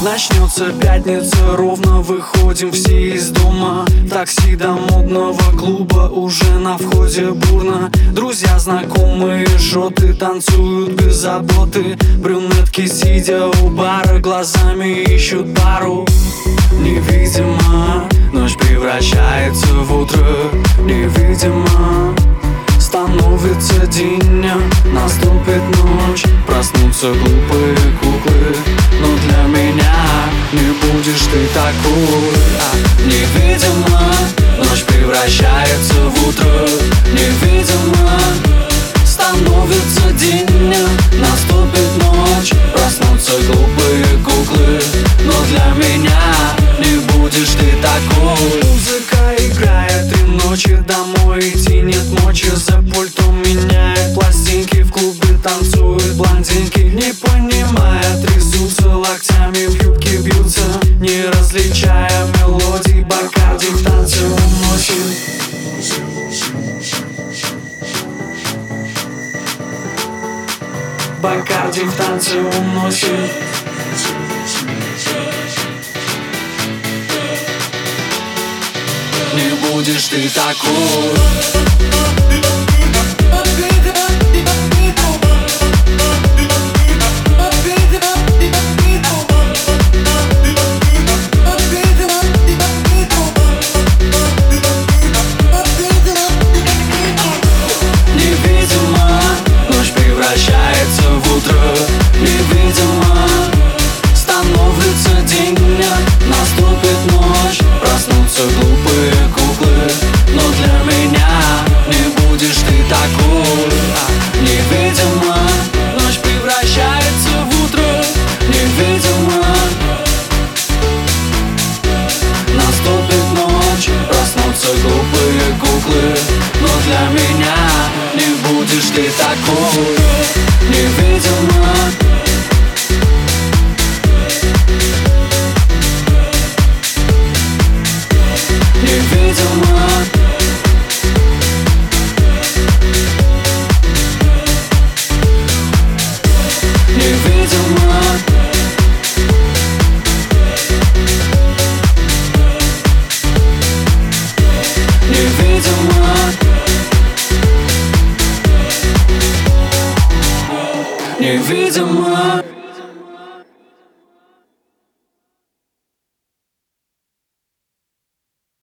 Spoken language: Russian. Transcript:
Начнется пятница, ровно выходим все из дома. Такси до модного клуба уже на входе бурно. Друзья, знакомые, жоты танцуют без заботы. Брюнетки, сидя у бара, глазами ищут пару. Невидимо, ночь превращается в утро. Невидимо, становится день, наступит ночь. Проснутся глупые куклы, но для меня не будешь ты такой. Невидимо, ночь превращается в утро. Невидимо, становится день, наступит ночь. Проснутся глупые куклы, но для меня не будешь ты такой. Музыка играет, 3 ночи домой идти нет мочи. За пультом меняет пластинки, в клубе танцуют блондинки. Не понимая, трясутся локтями, в юбке бьются, не различая мелодий. Бакарди в танце уносит. Бакарди в танце уносит. Не будешь ты такой.